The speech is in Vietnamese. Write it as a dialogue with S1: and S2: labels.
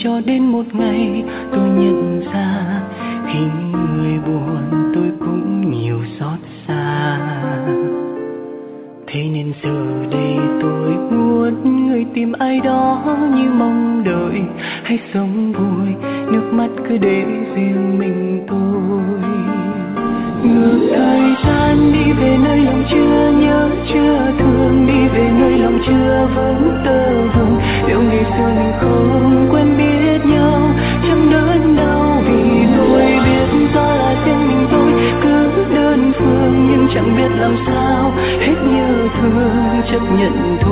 S1: cho đến một ngày tôi nhận ra khi người buồn tôi cũng nhiều xót xa. Thế nên giờ đây tôi muốn người tìm ai đó như mong đợi, hay sống vui nước mắt cứ để riêng mình tôi. Ngược thời gian đi về nơi lòng chưa nhớ chưa thương, đi về nơi lòng chưa vững tơ vương. Liệu ngày xưa mình không quen biết nhau, chẳng đớn đau vì tôi biết do là riêng mình tôi cứ đơn phương, nhưng chẳng biết làm sao hết nhớ thương chấp nhận thôi.